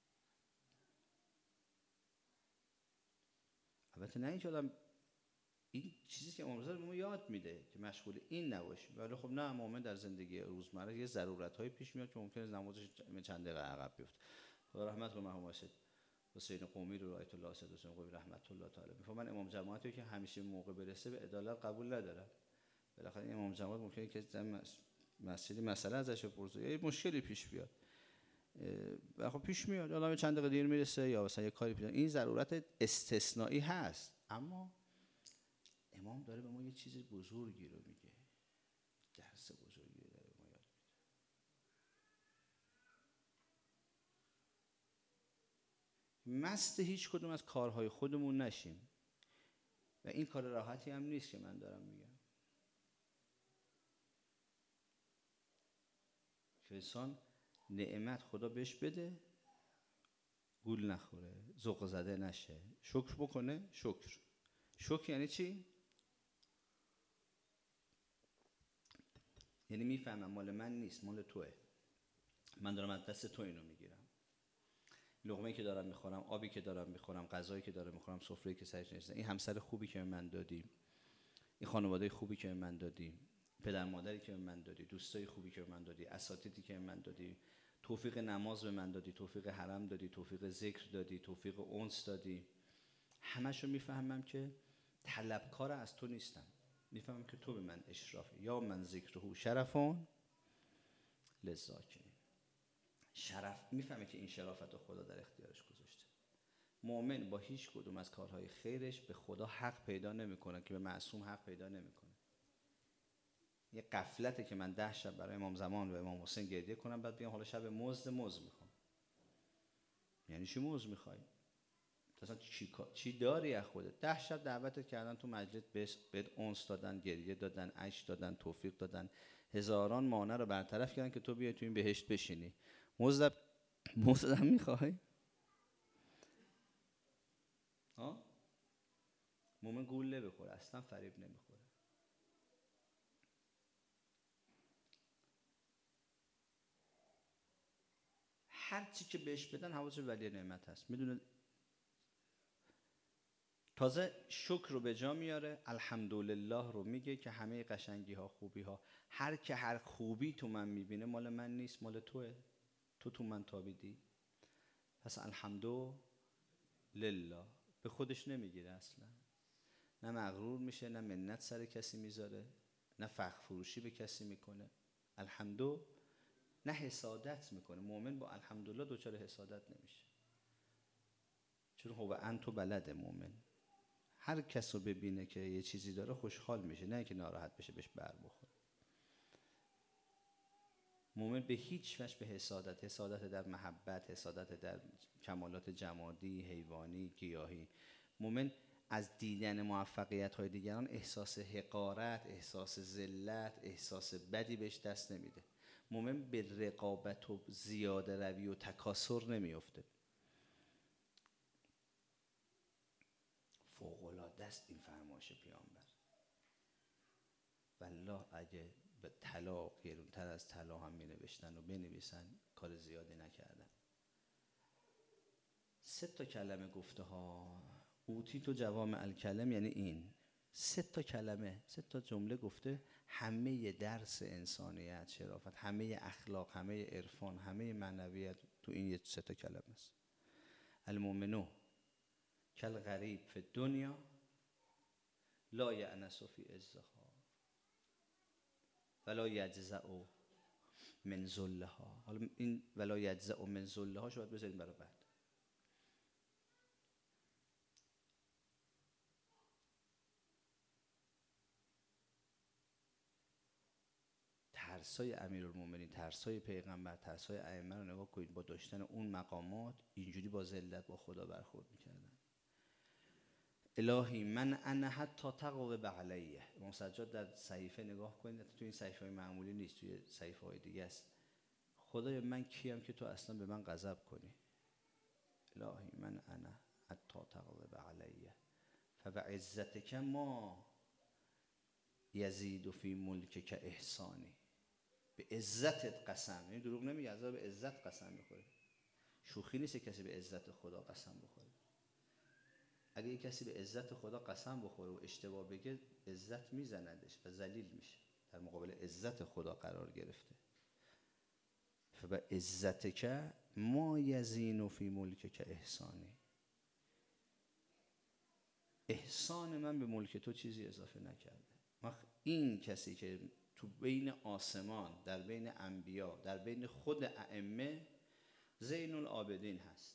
البته نه اینکه آدم این چیزی که امام رضا به ما یاد میده که مشغول این نباشیم. ولی خب نه، مؤمن در زندگی روزمره یه ضرورت‌های پیش میاد که ممکنه نمازش چند دقیقه عقب بیفته. خدا رحمت کنه مرحوم واسط حسین قمی رو رایت الله سید حسین قمی رحمت الله تعالی. میگم من امام جماعتی که همیشه موقع برسه به عدالت قبول ندارم. بالاخره امام جماعت ممکنه که مسجدی مسئله ازش بپرسه، یه مشکلی پیش بیاد. و خب پیش میاد، آدم چند دقیقه دیر میرسه یا مثلا یه کاری پیش، این ضرورت استثنایی هست. اما امام داره به ما یه چیز بزرگی رو میگه، درس بزرگی رو داره به ما یاد میده. مست هیچ کدوم از کارهای خودمون نشیم و این کار راحتی هم نیست که من دارم میگم. که انسان نعمت خدا بهش بده، گول نخوره، ذوق زده نشه، شکر بکنه. شکر شکر یعنی چی؟ یعنی میفهمم مال من نیست، مال توئه. من دارم از دست تو اینو میگیرم. لقمه‌ای که دارم میخورم، آبی که دارم میخورم، غذایی که دارم میخورم، سفره‌ای که سرش نشسته، این همسر خوبی که به من دادی، این خانواده خوبی که به من دادی، پدر مادری که به من دادی، دوستای خوبی که به من دادی، اساتیدی که به من دادی، توفیق نماز به من دادی، توفیق حرم دادی، توفیق ذکر دادی، توفیق انس دادی، همشو میفهمم که طلبکار از تو نیستم. میفهمم که تو به من اشرافی. یا من ذکره شرفون للذاکرین. شرف میفهمه که این شرافت رو خدا در اختیارش گذاشته. مؤمن با هیچ کدوم از کارهای خیرش به خدا حق پیدا نمیکنه که به معصوم حق پیدا نمیکنه. یه غفلته که من ده شب برای امام زمان و امام حسین گریه کنم، بعد بیام حالا شب مزد مزد میخوام. یعنی چی مزد میخوای؟ اصلا چی چی داری از خودت؟ ده شب دعوتت کردن تو مجلس، بهت انس دادن، گریه دادن، عشق دادن، توفیق دادن، هزاران مانع رو برطرف کردن که تو بیای تو این بهشت بشینی. مزد مزد هم میخوای؟ ها؟ مومن گول نمیخوره، اصلا فریب نمیخوره. هر چی که بهش بدن حواس ولی نعمت هست، میدونه. تازه شکر رو به جا میاره، الحمدلله رو میگه که همه قشنگی ها، خوبی ها، هر که هر خوبی تو من میبینه مال من نیست، مال توه. تو تو من تابیدی. پس الحمدلله به خودش نمیگیره اصلا. نه مغرور میشه، نه منت سر کسی میذاره، نه فخر فروشی به کسی میکنه. الحمدلله. نه حسادت میکنه. مؤمن با الحمدلله دوچار حسادت نمیشه. چون هو انتو بلده. مؤمن هر کس رو ببینه که یه چیزی داره خوشحال میشه، نه که ناراحت بشه بهش بر بخوره. مؤمن به هیچ وجه به حسادت، حسادت در محبت، حسادت در کمالات جمادی، حیوانی، گیاهی. مؤمن از دیدن موفقیت های دیگران احساس حقارت، احساس ذلت، احساس بدی بهش دست نمیده. مؤمن به رقابت و زیاده روی و تکاسر نمیفته. فوق‌العاده است این فرمایش پیامبر. والله اگه به طلا گرونتر از طلا هم می نوشتن و بنویسن کار زیادی نکردن. سه تا کلمه گفته ها. اوتی تو جوامع الکلم، یعنی این سه تا کلمه، سه تا جمله گفته، همه درس انسانیت، شرافت، همه اخلاق، همه عرفان، همه معنویت تو این سه تا کلمه است. المؤمنو کل غریب فی الدنیا لا یأنس فی عزها ولا یجزع من ذلها. حالا این ولا یجزع من ذلها شاید بذاریم برای بعد. ترسای امیرالمومنین، ترسای پیغمبر، ترسای ائمه رو نگاه کنید. با داشتن اون مقامات اینجوری با ذلت با خدا برخورد میکردن. الهی من انا حتی تغضب علیه. امام سجاد در صحیفه نگاه کنید، تو این صحیفه های معمولی نیست، توی صحیفه های دیگه است. خدای من کیم که تو اصلا به من غضب کنی؟ الهی من انا حتی تغضب علیه فبعزتک ما یزید فی ملکک احسانی. به عزتت قسم. این دروغ نمیگه، از به عزت قسم میخوره. شوخی نیست کسی به عزت خدا قسم بخوره. اگه یک کسی به عزت خدا قسم بخوره و اشتباه بگه، عزت میزندش و ذلیل میشه، در مقابل عزت خدا قرار گرفته. فبا عزتک ما یزین فی ملکک احسانی، احسان من به ملک تو چیزی اضافه نکرده. این کسی که تو بین آسمان، در بین انبیا، در بین خود ائمه زین العابدین هست.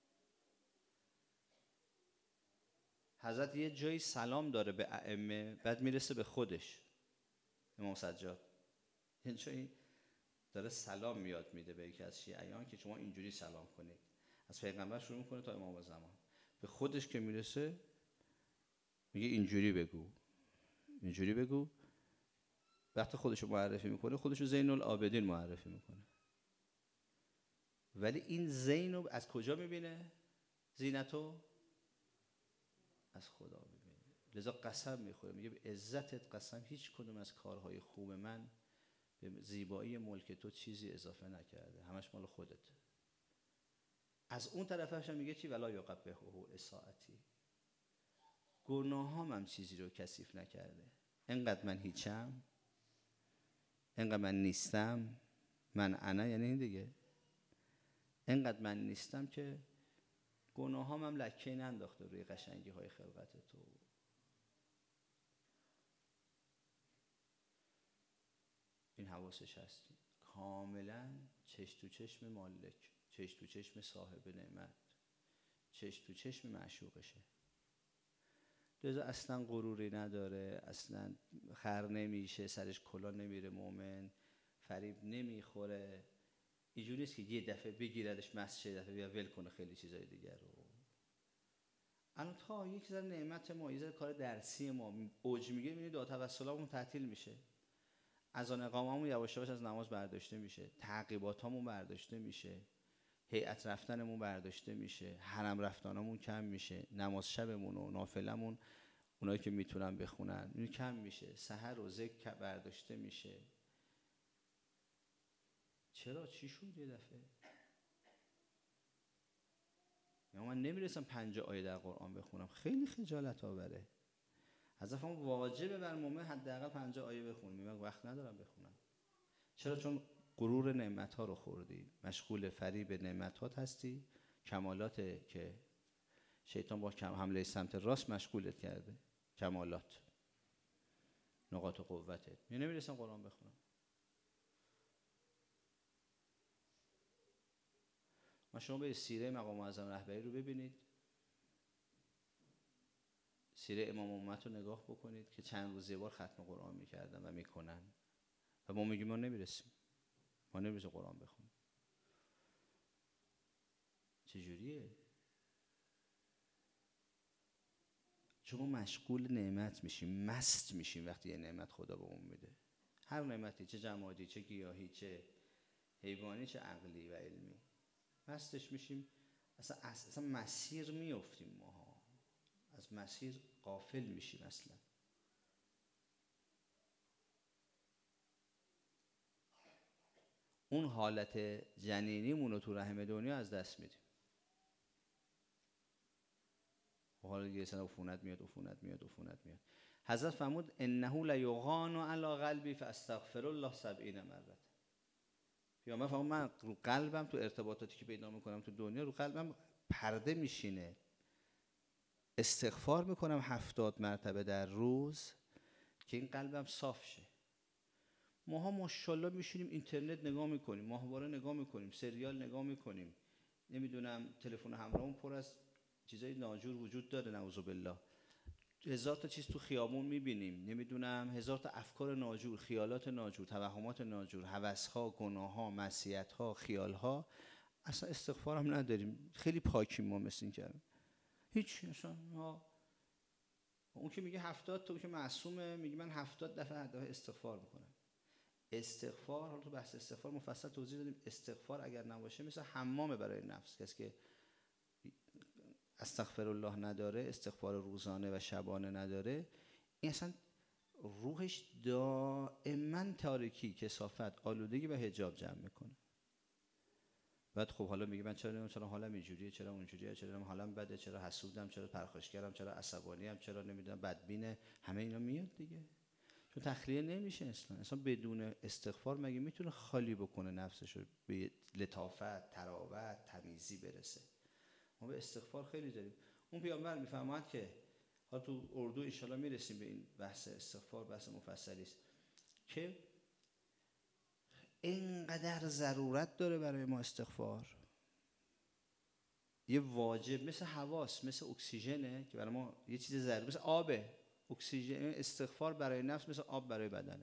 حضرت یه جایی سلام داره به ائمه، بعد میرسه به خودش، امام سجاد، یعنی چون داره سلام میاد میده به یکی از شیعیان که شما اینجوری سلام کنید، از پیغمبر شروع میکنه تا امام زمان، به خودش که میرسه میگه اینجوری بگو، اینجوری بگو. وقتی خودشو معرفی میکنه، خودشو زین العابدین معرفی میکنه. ولی این زین رو از کجا میبینه؟ زینتو از خدا میبینه. لذا قسم میخوره، میگه به عزتت قسم، هیچ کدوم از کارهای خوب من به زیبایی ملک تو چیزی اضافه نکرده، همش مال خودت. از اون طرفش هم میگه چی؟ ولا یقبحه اساءتی، گناهام هم چیزی رو کثیف نکرده. اینقدر من هیچم، اینقدر من نیستم، من انا یعنی این دیگه، اینقدر من نیستم که گناهام هم لکه ننداخته روی قشنگی های خلقت تو. این حواسش هست کاملا، چش تو چشم مالک، چش تو چشم صاحب نعمت، چش تو چشم معشوقشه. لذا اصلا غروری نداره، اصلا خر نمیشه، سرش کلا نمیره، مومن فریب نمیخوره. اینجوری نیست که یه دفعه بگیردش مست شه، دفعه بیا ول کنه خیلی چیزای دیگر رو. الان تا یک ذره نعمت ما، یه ذره کار درسی ما اوج میگه، میبینید دعا توسلامون تعطیل میشه، اذان اقامه‌مون یواش یواش از نماز برداشته میشه، تعقیباتامون برداشته میشه، هیئت رفتنمون برداشته میشه، حرم رفتنمون کم میشه، نماز شبمون و نافلمون اونایی که میتونن بخونن این کم میشه، سحر و ذکر برداشته میشه. چرا؟ چی شد یه دفعه؟ یا من نمیرسم پنجاه آیه در قرآن بخونم، خیلی خجالت آوره. از افهم واجبه بر مومن حداقل پنجاه آیه بخونم، من وقت ندارم بخونم. چرا؟ چون غرور نعمت ها رو خوردی، مشغول فریب نعمت ها هستی، کمالات که شیطان با کم حمله سمت راست مشغولت کرده، کمالات نقاط قوتت، من نمیرسم قرآن بخونم. ما شما به سیره مقام معظم رهبری رو ببینید، سیره امام امت رو نگاه بکنید که چند روز یه بار ختم قرآن میکردن و میکنن و ما میگیم ما نمیرسیم، ما نمیرسیم قرآن بخونیم. چجوریه؟ چون ما مشغول نعمت میشیم، مست میشیم وقتی یه نعمت خدا بهمون میده، هر نعمتی، چه جمادی، چه گیاهی، چه حیوانی، چه عقلی و علمی، مستش میشیم، اصلا اصلا مسیر میافتیم، ماها از مسیر غافل میشیم اصلا. اون حالت جنینیمون رو تو رحم دنیا از دست میدیم. و حالا دیگه اصلا عفونت میاد، عفونت میاد، عفونت میاد. حضرت فرمود انه لیغان علی قلبی فاستغفر الله سبعین مره. پیامبر فرمود من رو قلبم، تو ارتباطاتی که پیدا میکنم تو دنیا، رو قلبم پرده میشینه، استغفار میکنم هفتاد مرتبه در روز که این قلبم صاف شه. ماها ماشاءالله میشینیم اینترنت نگاه میکنیم، ماهواره نگاه میکنیم، سریال نگاه میکنیم، نمیدونم تلفن همراهمون پر از چیزای ناجور وجود داره، نعوذ بالله، هزار تا چیز تو خیابون میبینیم، نمیدونم هزار تا افکار ناجور، خیالات ناجور، توهمات ناجور، هوس‌ها، گناه‌ها، معصیت‌ها، خیال‌ها. اصلا استغفار هم نداریم، خیلی پاکیم ما مثل این که هیچ. اصلا اون که میگه هفتاد تا که معصومه، میگه من هفتاد دفعه استغفار میکنم. استغفار، حالا تو بحث استغفار مفصل توضیح دادیم، استغفار اگر نباشه مثل حمامه برای نفس. کسی که استغفر الله نداره، استغفار روزانه و شبانه نداره، این اصلا روحش دائما تاریکی، کثافت، آلودگی و حجاب جمع میکنه. بعد خب حالا میگه من چرا نمیدونم، چرا حالم اینجوریه، چرا اونجوریه، چرا حالم بده، چرا حسودم، چرا پرخاشگرم، چرا عصبانیم، چرا نمیدونم بدبینه، همه اینا میاد دیگه. چون تخلیه نمیشه اصلا. انسان بدون استغفار مگه میتونه خالی بکنه نفسشو، به لطافت، تراوت، تمیزی برسه؟ ما به استغفار خیلی داریم. اون پیامبر میفرماد که حالا تو اردو ان شاءالله میرسیم به این بحث استغفار، بحث مفصلی است که اینقدر ضرورت داره برای ما استغفار. یه واجب مثل حواس، مثل اکسیژنه که برای ما یه چیز ضروری، مثل آبه. اکسیژن، استغفار برای نفس مثل آب برای بدنه.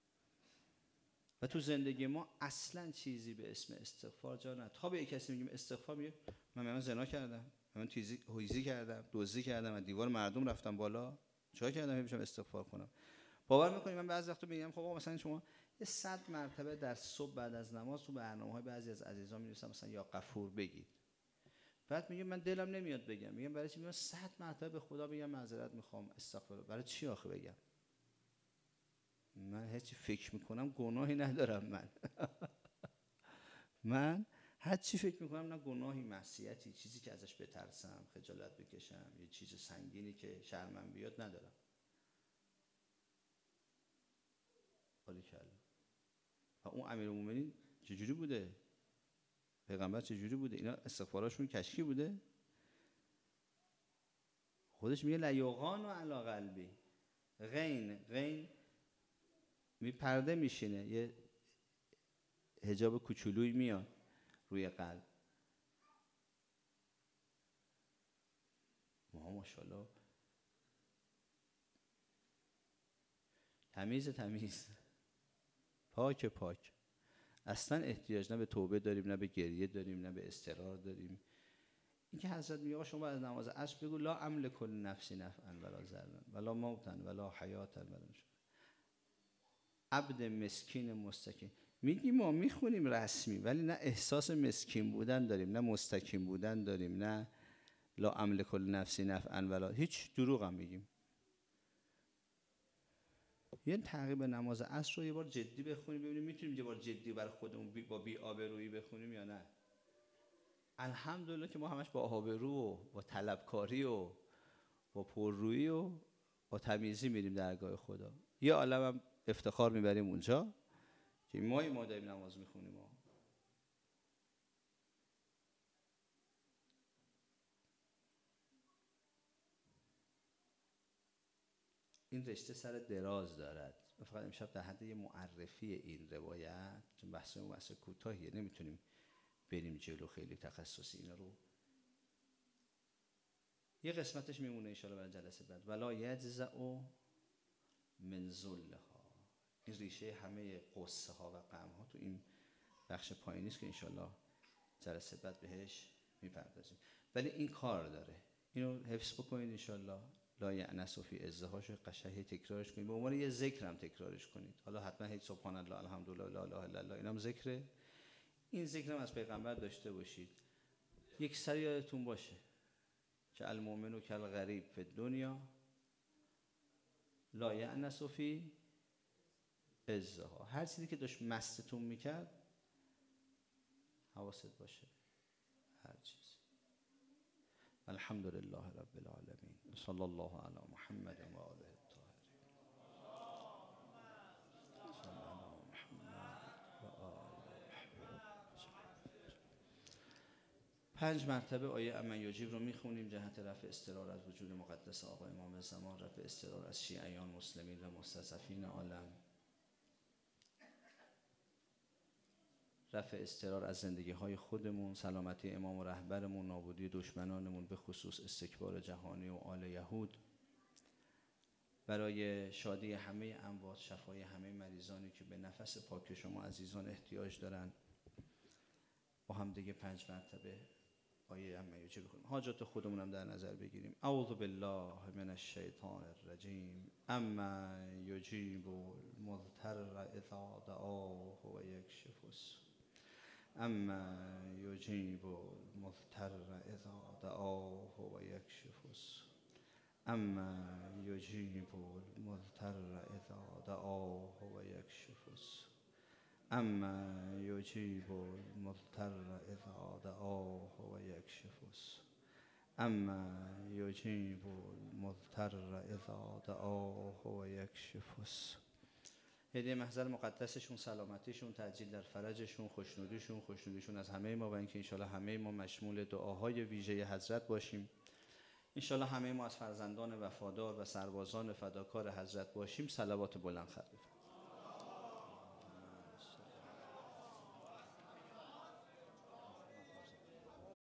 و تو زندگی ما اصلا چیزی به اسم استغفار جا نداره. تا به یک کسی میگیم استغفار، میگه من من زنا کردم، من تیزی هویزی کردم، دزدی کردم، از دیوار مردم رفتم بالا، چیکار کردم میشم استغفار کنم؟ باور میکنید من بعضی وقتا میگم خب مثلا شما یه صد مرتبه در صبح بعد از نماز تو برنامه‌های بعضی از عزیزان می‌نویسن مثلا یا غفور بگید. بعد میگه من دلم نمیاد بگم. میگم برای چی؟ میگم صد مرتبه به خدا میگم معذرت میخوام، استغفر. برای چی آخه بگم؟ من هرچی فکر میکنم گناهی ندارم. من من هر چی فکر میکنم، نه گناهی، معصیتی، چیزی که ازش بترسم، خجالت بکشم، یه چیز سنگینی که شرمم بیاد ندارم. حالی کلا. و اون امیرالمومنین چجوری بوده؟ پیغمبر چجوری بوده؟ اینا استغفاراشون کشکی بوده؟ خودش میگه لیوغان و علی قلبی. غین غین می پرده میشینه، یه حجاب کوچولویی میاد روی قلب. ما ماشاءالله تمیز تمیز، پاک پاک. اصلا احتیاج نه به توبه داریم، نه به گریه داریم، نه به استقرار داریم. این که حضرت میگه شما از نماز عصر بگو لا املک لنفسی نفعا ولا ضرا ولا موتا ولا حیاتا ولا نشورا. عبد مسکین مستکین. میگیم ما میخونیم رسمی، ولی نه احساس مسکین بودن داریم، نه مستکین بودن داریم، نه لا املک لنفسی نفعا ولا، هیچ. دروغ هم میگیم. یه تعقیب نماز عصر رو یه بار جدی بخونیم ببینیم میتونیم یه بار جدی برای خودمون بی با بی آبرویی بخونیم یا نه. الحمدلله که ما همش با آبرو و با طلبکاری و با پررویی و با تمیزی میریم درگاه خدا. یه عالم هم افتخار میبریم اونجا که ما ما داریم نماز میخونیم. ما این رشته سر دراز دارد. فقط امشب در حد یه معرفی این روایت، چون بحث اون بحث کوتاهیه، نمیتونیم بریم جلو خیلی تخصصی اینا رو. یه قسمتش میمونه ان شاءالله برای جلسه بعد. ولا یجزع من ذلها. این ریشه همه قصه ها و غم ها تو این بخش پایینی است که ان شاءالله جلسه بعد بهش میپردازیم. ولی این کار داره، اینو حفظ بکنید ان شاءالله. لا یعنس فی عزهاشو قشنگ تکرارش کنید، به عنوان یه ذکر هم تکرارش کنید. حالا حتما هیچ سبحان الله الحمدلله لا اله الا الله اینم ذکره. این ذکر هم از پیغمبر داشته باشید. یک سر یادتون باشه که المؤمن کالغریب فی الدنیا لا یعنس فی عزها. هر چیزی که داشت مستتون میکرد حواست باشه، هر چیز. الحمدلله رب العالمین. صلی الله علی محمد و آله الطاهرین. صلی علی محمد و آله. پنج مرتبه آیه امن یجیب رو میخونیم جهت رفع اضطرار از وجود مقدس آقا امام زمان، رفع اضطرار از شیعیان مسلمین و مستضعفین عالم، رفع اضطرار از زندگی های خودمون، سلامتی امام و رهبرمون، نابودی دشمنانمون، به خصوص استکبار جهانی و آل یهود، برای شادی همه اموات، شفای همه مریضانی که به نفس پاک شما عزیزان احتیاج دارن. با هم دیگه پنج مرتبه آیه امن یجیب بخونیم. حاجات خودمون هم در نظر بگیریم. اعوذ بالله من الشیطان الرجیم. امن یجیب المضطر اذا دعاه و یکشف السوء. اما یجیب المضطر اذا دعاه و یکشف السوء. اما یجیب المضطر اذا دعاه و یکشف السوء. اما یجیب المضطر اذا دعاه و یکشف السوء اما یجیب المضطر اذا دعاه و یکشف السوء. هدیه محضر مقدسشون، سلامتیشون، تعجیل در فرجشون، خوشنودیشون، خوشنودیشون از همه ما و اینکه انشالله همه ما مشمول دعاهای ویژه حضرت باشیم. انشالله همه ما از فرزندان وفادار و سربازان فداکار حضرت باشیم. صلوات بلند خط بفرمایید.